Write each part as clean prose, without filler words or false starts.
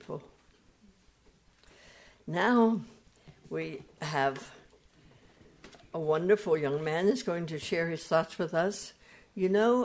wonderful. Now we have a wonderful young man who's going to share his thoughts with us. You know,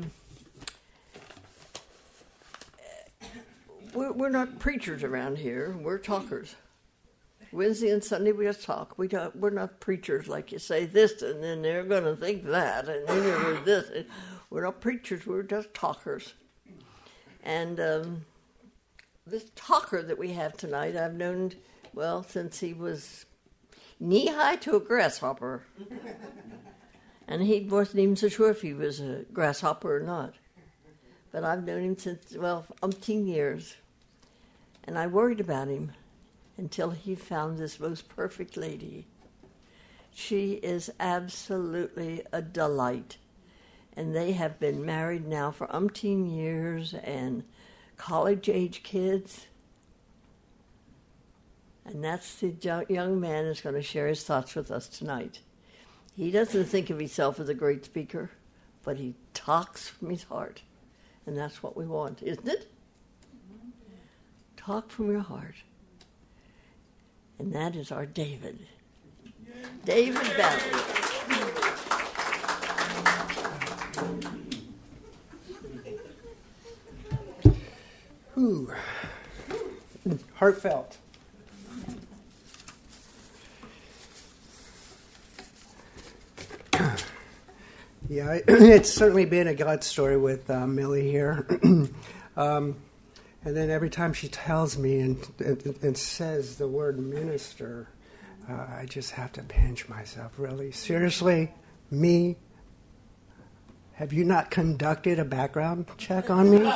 we're not preachers around here. We're talkers. Wednesday and Sunday we just talk. We're not preachers like you say this and then they're going to think that and then we're this. We're not preachers. We're just talkers. And this talker that we have tonight, I've known, well, since he was knee-high to a grasshopper. And he wasn't even so sure if he was a grasshopper or not. But I've known him since, well, umpteen years. And I worried about him until he found this most perfect lady. She is absolutely a delight. And they have been married now for umpteen years and college-age kids. And that's the young man who's going to share his thoughts with us tonight. He doesn't think of himself as a great speaker, but he talks from his heart. And that's what we want, isn't it? Talk from your heart. And that is our David. David Ballard. Ooh. Heartfelt. Yeah, it's certainly been a God story with Millie here. And then every time she tells me and says the word minister, I just have to pinch myself, really. Seriously, me? Have you not conducted a background check on me?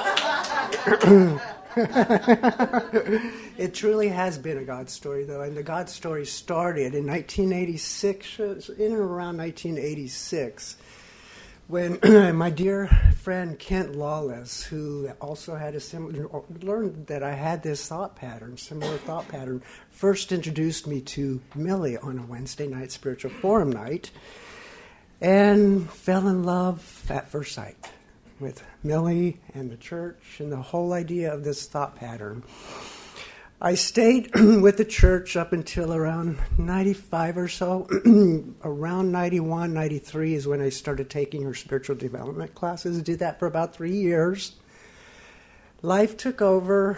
It truly has been a God story, though. And the God story started in 1986, in and around 1986. When my dear friend Kent Lawless, who also had learned that I had this similar thought pattern, first introduced me to Millie on a Wednesday night spiritual forum night, and fell in love at first sight with Millie and the church and the whole idea of this thought pattern. I stayed with the church up until around 95 or so. Around 91, 93 is when I started taking her spiritual development classes. Did that for about 3 years. Life took over.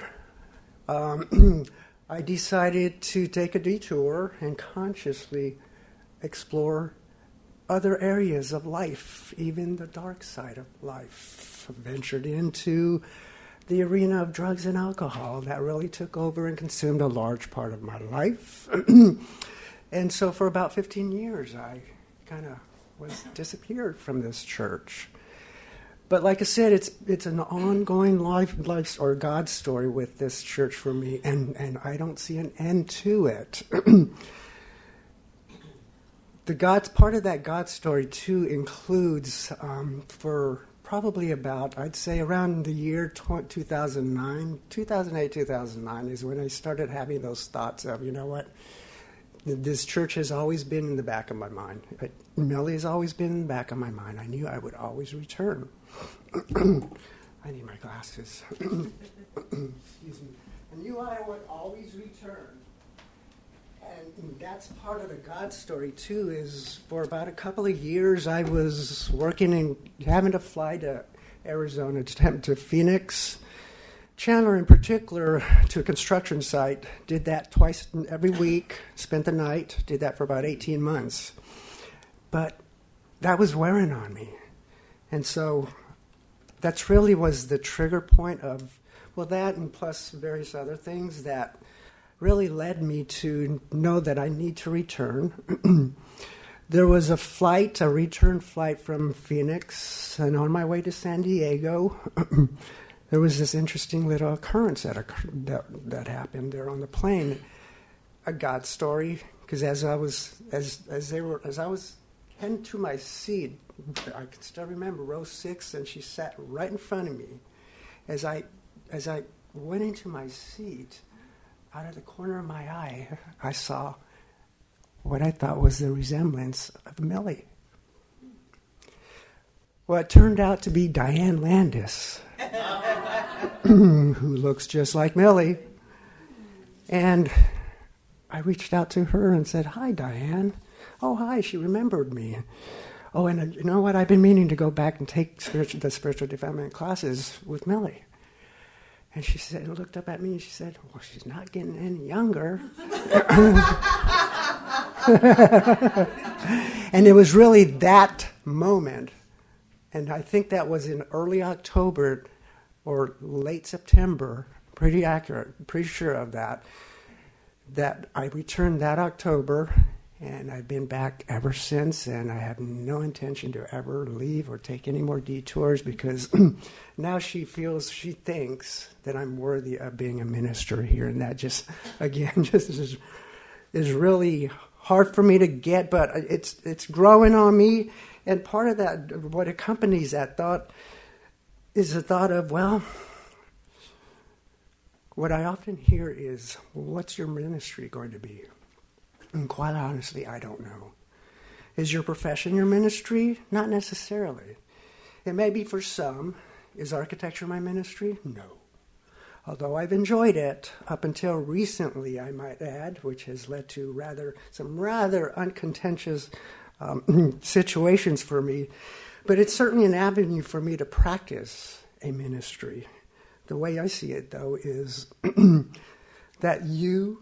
I decided to take a detour and consciously explore other areas of life, even the dark side of life. I ventured into the arena of drugs and alcohol that really took over and consumed a large part of my life. And so for about 15 years, I kind of disappeared from this church. But like I said, it's an ongoing life or God story with this church for me, and I don't see an end to it. Part of that God story, too, includes for probably about, I'd say around the year 2009, 2008, 2009 is when I started having those thoughts of, you know what, this church has always been in the back of my mind. Millie has always been in the back of my mind. I knew I would always return. I need my glasses. Excuse me. I knew I would always return. And that's part of the God story, too, is for about a couple of years I was working and having to fly to Arizona, to Phoenix. Chandler, in particular, to a construction site, did that twice every week, spent the night, did that for about 18 months. But that was wearing on me. And so that's really was the trigger point of, well, that and plus various other things that really led me to know that I need to return. There was a return flight from Phoenix, and on my way to San Diego, there was this interesting little occurrence that happened there on the plane. A God story, because as I was heading to my seat, I can still remember row 6, and she sat right in front of me. As I went into my seat, out of the corner of my eye, I saw what I thought was the resemblance of Millie. Well, it turned out to be Diane Landis, who looks just like Millie. And I reached out to her and said, "Hi, Diane." "Oh, hi." She remembered me. "Oh, and you know what? I've been meaning to go back and take the spiritual development classes with Millie." And she said, looked up at me and she said, "Well, she's not getting any younger." And it was really that moment, and I think that was in early October or late September, pretty accurate, pretty sure of that I returned that October, and I've been back ever since, and I have no intention to ever leave or take any more detours, because now she thinks that I'm worthy of being a minister here, and that just is really hard for me to get, but it's growing on me, and part of that, what accompanies that thought, is the thought of, well, what I often hear is, well, what's your ministry going to be? And quite honestly, I don't know. Is your profession your ministry? Not necessarily. It may be for some. Is architecture my ministry? No. Although I've enjoyed it up until recently, I might add, which has led to some rather uncontentious situations for me. But it's certainly an avenue for me to practice a ministry. The way I see it, though, is that you,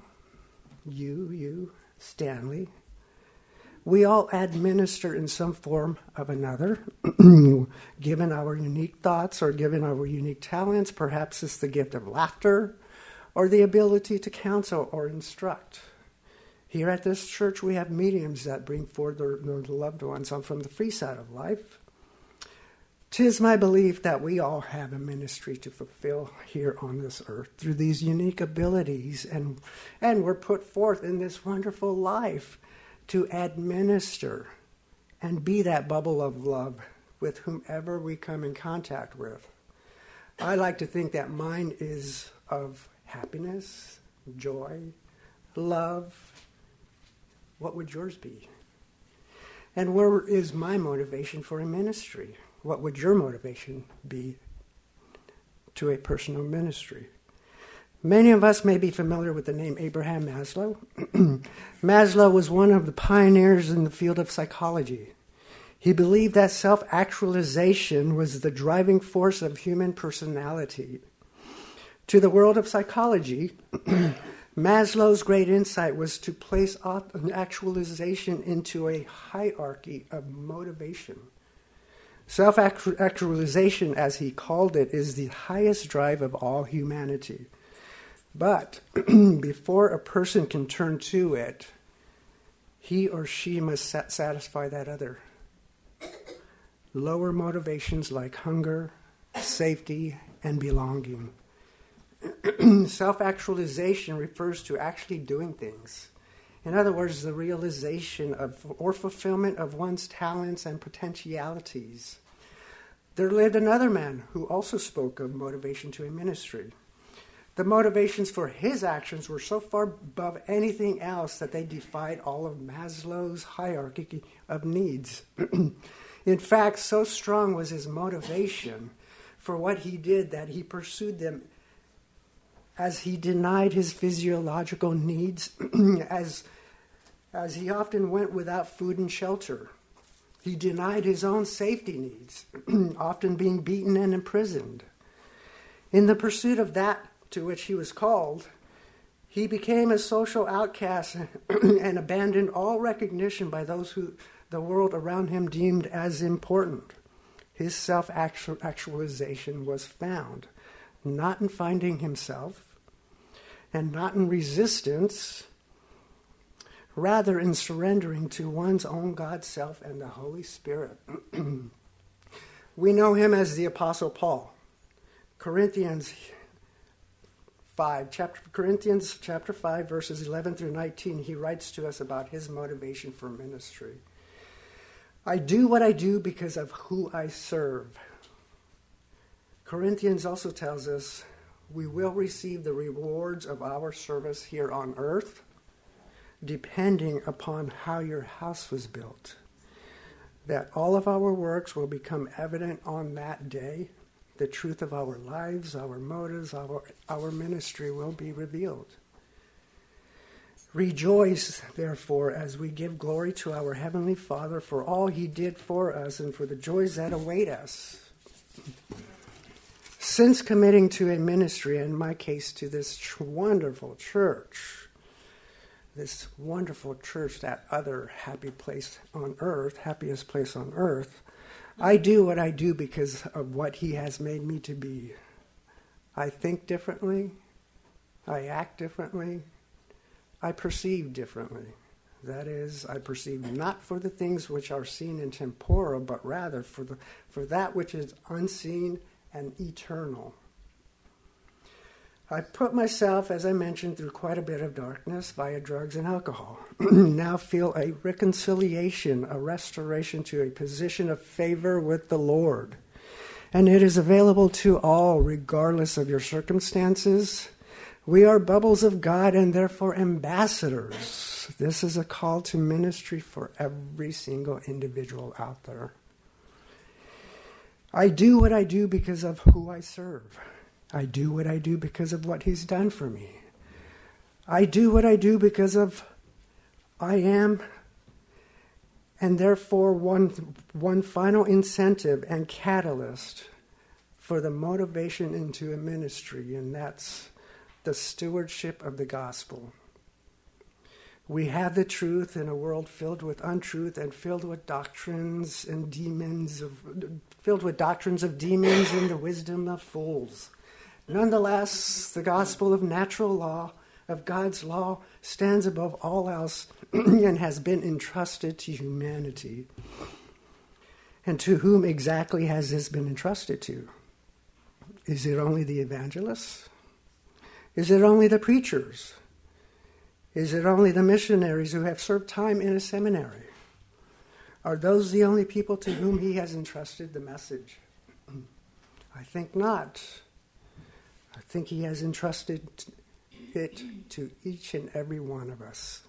Stanley, we all administer in some form of another, given our unique thoughts or given our unique talents. Perhaps it's the gift of laughter or the ability to counsel or instruct. Here at this church, we have mediums that bring forth their loved ones on from the free side of life. 'Tis my belief that we all have a ministry to fulfill here on this earth through these unique abilities, and we're put forth in this wonderful life to administer and be that bubble of love with whomever we come in contact with. I like to think that mine is of happiness, joy, love. What would yours be? And where is my motivation for a ministry? What would your motivation be to a personal ministry? Many of us may be familiar with the name Abraham Maslow. Maslow was one of the pioneers in the field of psychology. He believed that self-actualization was the driving force of human personality. To the world of psychology, Maslow's great insight was to place actualization into a hierarchy of motivation. Self-actualization, as he called it, is the highest drive of all humanity. But before a person can turn to it, he or she must satisfy that other. Lower motivations like hunger, safety, and belonging. Self-actualization refers to actually doing things. In other words, the realization of or fulfillment of one's talents and potentialities. There lived another man who also spoke of motivation to a ministry. The motivations for his actions were so far above anything else that they defied all of Maslow's hierarchy of needs. In fact, so strong was his motivation for what he did that he pursued them as he denied his physiological needs, as he often went without food and shelter. He denied his own safety needs, often being beaten and imprisoned. In the pursuit of that to which he was called, he became a social outcast and abandoned all recognition by those who the world around him deemed as important. His self-actualization was found not in finding himself and not in resistance, rather in surrendering to one's own God self and the Holy Spirit. We know him as the Apostle Paul. Corinthians chapter 5, verses 11 through 19, he writes to us about his motivation for ministry. I do what I do because of who I serve. Corinthians also tells us we will receive the rewards of our service here on earth, depending upon how your house was built. That all of our works will become evident on that day. The truth of our lives, our motives, our ministry will be revealed. Rejoice, therefore, as we give glory to our Heavenly Father for all He did for us and for the joys that await us. Since committing to a ministry, in my case to this wonderful church, that other happiest place on earth, I do what I do because of what He has made me to be. I think differently. I act differently. I perceive differently. That is, I perceive not for the things which are seen and temporal, but rather for that which is unseen and eternal. I put myself, as I mentioned, through quite a bit of darkness via drugs and alcohol. Now feel a reconciliation, a restoration to a position of favor with the Lord. And it is available to all, regardless of your circumstances. We are bubbles of God and therefore ambassadors. This is a call to ministry for every single individual out there. I do what I do because of who I serve. I do what I do because of what He's done for me. I do what I do because of I am, and therefore one final incentive and catalyst for the motivation into a ministry, and that's the stewardship of the gospel. We have the truth in a world filled with untruth and filled with doctrines of demons and the wisdom of fools. Nonetheless, the gospel of natural law, of God's law, stands above all else and has been entrusted to humanity. And to whom exactly has this been entrusted to? Is it only the evangelists? Is it only the preachers? Is it only the missionaries who have served time in a seminary? Are those the only people to whom He has entrusted the message? I think not. I think He has entrusted it to each and every one of us.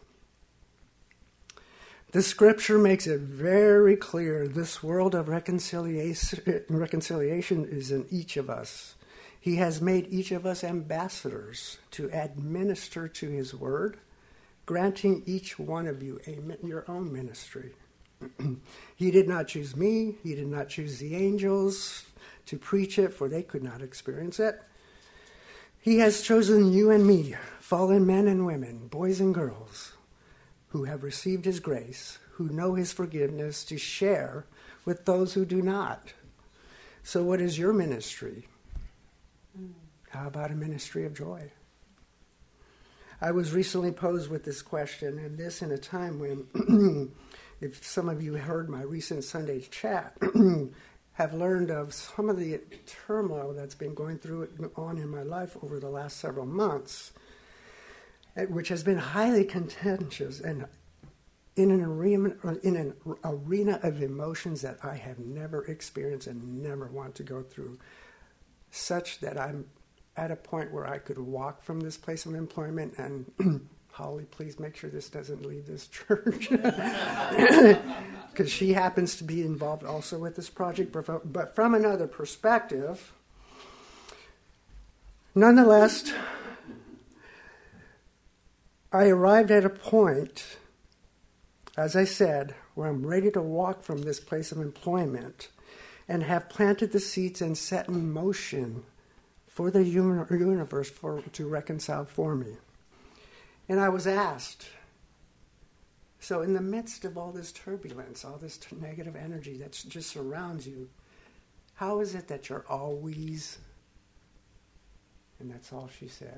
The Scripture makes it very clear this world of reconciliation is in each of us. He has made each of us ambassadors to administer to His word, granting each one of you your own ministry. He did not choose me. He did not choose the angels to preach it, for they could not experience it. He has chosen you and me, fallen men and women, boys and girls, who have received His grace, who know His forgiveness, to share with those who do not. So what is your ministry? How about a ministry of joy? I was recently posed with this question, and this in a time when, if some of you heard my recent Sunday chat, have learned of some of the turmoil that's been going on in my life over the last several months, which has been highly contentious and in an arena of emotions that I have never experienced and never want to go through, such that I'm at a point where I could walk from this place of employment and, Holly, please make sure this doesn't leave this church. Because she happens to be involved also with this project, but from another perspective. Nonetheless, I arrived at a point, as I said, where I'm ready to walk from this place of employment and have planted the seeds and set in motion for the universe to reconcile for me. And I was asked, so in the midst of all this turbulence, all this negative energy that just surrounds you, how is it that you're always, and that's all she said,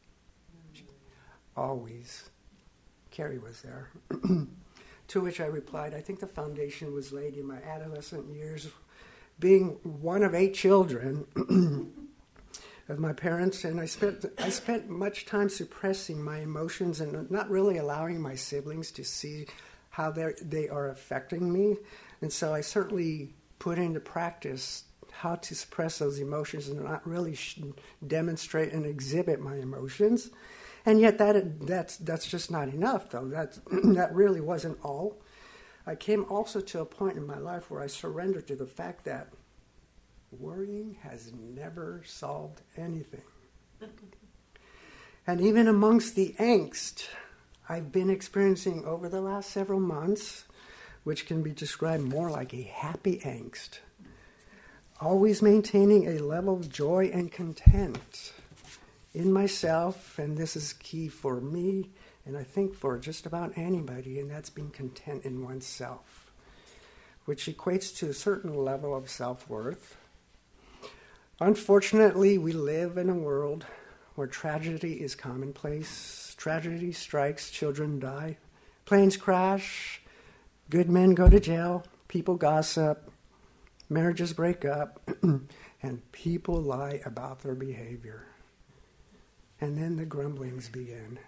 always. Carrie was there. To which I replied, I think the foundation was laid in my adolescent years, being one of 8 children of my parents, and I spent much time suppressing my emotions and not really allowing my siblings to see how they are affecting me. And so I certainly put into practice how to suppress those emotions and not really demonstrate and exhibit my emotions. And yet that's just not enough, though. That really wasn't all. I came also to a point in my life where I surrendered to the fact that worrying has never solved anything. And even amongst the angst, I've been experiencing over the last several months, which can be described more like a happy angst. Always maintaining a level of joy and content in myself, and this is key for me, and I think for just about anybody, and that's being content in oneself, which equates to a certain level of self-worth. Unfortunately, we live in a world where tragedy is commonplace. Tragedy strikes, children die, planes crash, good men go to jail, people gossip, marriages break up, and people lie about their behavior. And then the grumblings begin.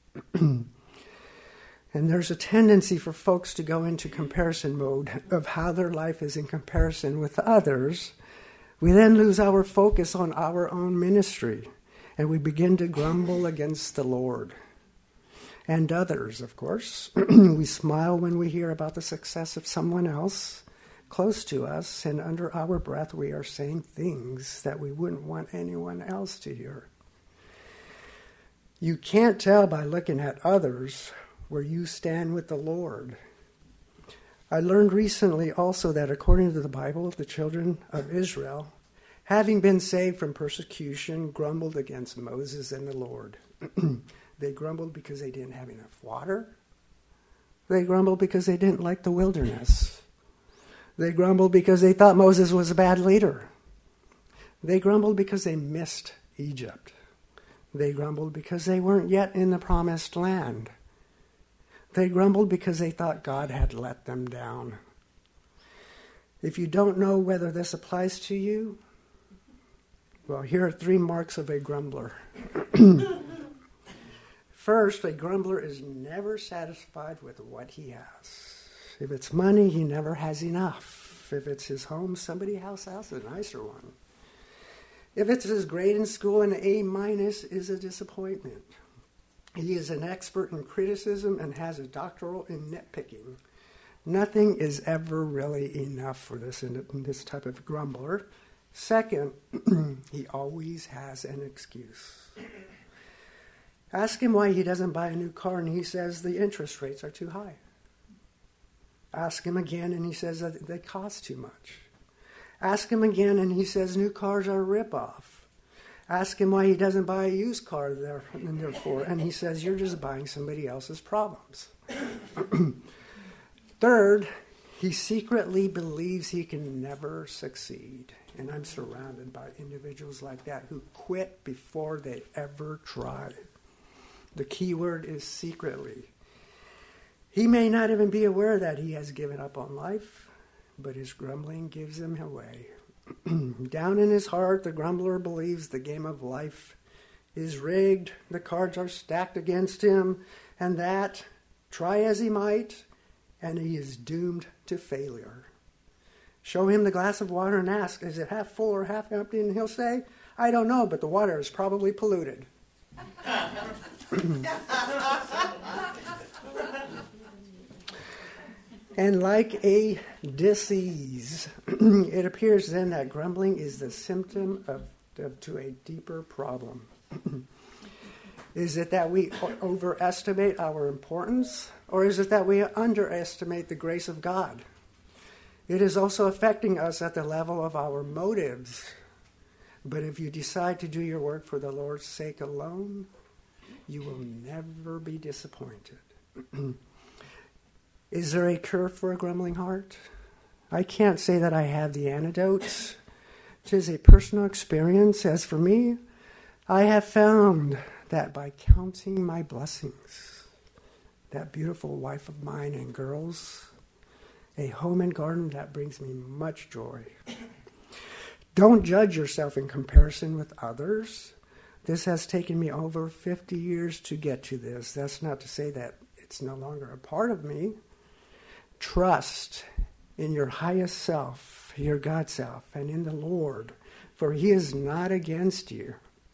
And there's a tendency for folks to go into comparison mode of how their life is in comparison with others. We then lose our focus on our own ministry, and we begin to grumble against the Lord and others, of course. We smile when we hear about the success of someone else close to us, and under our breath we are saying things that we wouldn't want anyone else to hear. You can't tell by looking at others where you stand with the Lord. I learned recently also that according to the Bible, the children of Israel, having been saved from persecution, grumbled against Moses and the Lord. They grumbled because they didn't have enough water. They grumbled because they didn't like the wilderness. They grumbled because they thought Moses was a bad leader. They grumbled because they missed Egypt. They grumbled because they weren't yet in the promised land. They grumbled because they thought God had let them down. If you don't know whether this applies to you, well, here are 3 marks of a grumbler. First, a grumbler is never satisfied with what he has. If it's money, he never has enough. If it's his home, somebody else has a nicer one. If it's his grade in school, an A- is a disappointment. He is an expert in criticism and has a doctoral in nitpicking. Nothing is ever really enough for this type of grumbler. Second, he always has an excuse. Ask him why he doesn't buy a new car, and he says the interest rates are too high. Ask him again, and he says that they cost too much. Ask him again, and he says new cars are a ripoff. Ask him why he doesn't buy a used car, therefore, and he says you're just buying somebody else's problems. Third, he secretly believes he can never succeed. And I'm surrounded by individuals like that who quit before they ever try. The key word is secretly. He may not even be aware that he has given up on life, but his grumbling gives him away. Down in his heart, the grumbler believes the game of life is rigged, the cards are stacked against him, and that, try as he might, and he is doomed to failure. Show him the glass of water and ask, is it half full or half empty? And he'll say, I don't know, but the water is probably polluted. And like a disease, it appears then that grumbling is the symptom to a deeper problem. Is it that we overestimate our importance, or is it that we underestimate the grace of God? It is also affecting us at the level of our motives. But if you decide to do your work for the Lord's sake alone, you will never be disappointed. Is there a cure for a grumbling heart? I can't say that I have the antidote. It is a personal experience. As for me, I have found that by counting my blessings, that beautiful wife of mine and girls, a home and garden, that brings me much joy. Don't judge yourself in comparison with others. This has taken me over 50 years to get to this. That's not to say that it's no longer a part of me. Trust in your highest self, your God self, and in the Lord, for He is not against you.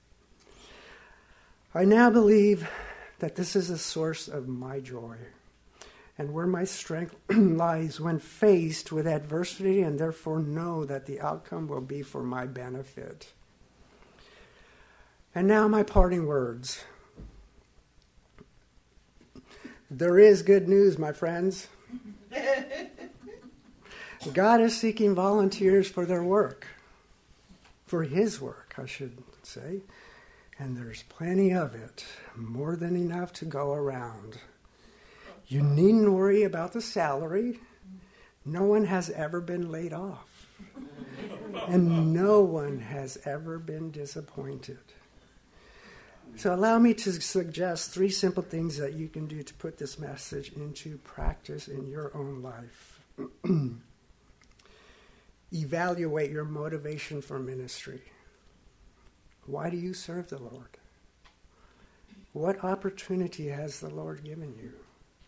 I now believe that this is the source of my joy and where my strength lies when faced with adversity, and therefore know that the outcome will be for my benefit. And now my parting words. There is good news, my friends. God is seeking volunteers for their work. For his work, I should say. And there's plenty of it. More than enough to go around. You needn't worry about the salary. No one has ever been laid off. And no one has ever been disappointed. So allow me to suggest 3 simple things that you can do to put this message into practice in your own life. Evaluate your motivation for ministry. Why do you serve the Lord? What opportunity has the Lord given you?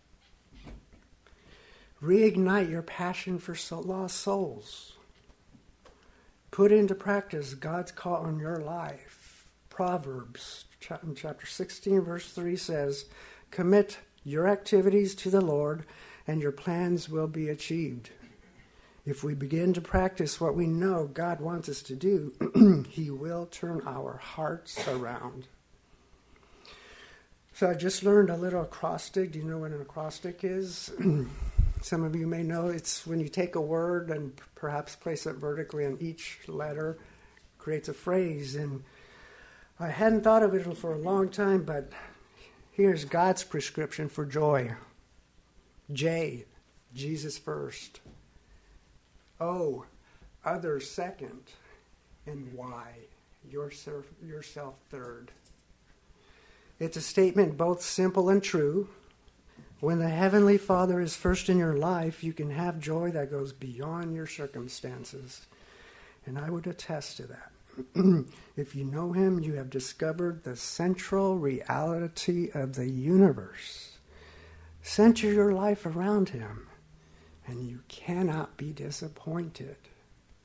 Reignite your passion for lost souls. Put into practice God's call on your life. Proverbs chapter 16, verse 3 says, "Commit your activities to the Lord, and your plans will be achieved." If we begin to practice what we know God wants us to do, he will turn our hearts around. So I just learned a little acrostic. Do you know what an acrostic is? Some of you may know it's when you take a word and perhaps place it vertically on each letter, creates a phrase. And I hadn't thought of it for a long time, but here's God's prescription for joy. J, Jesus first. O, others second. And Y, yourself third. It's a statement both simple and true. When the Heavenly Father is first in your life, you can have joy that goes beyond your circumstances. And I would attest to that. If you know him, you have discovered the central reality of the universe. Center your life around him, and you cannot be disappointed.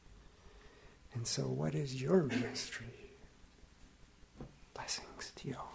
And so what is your ministry? Blessings to you all.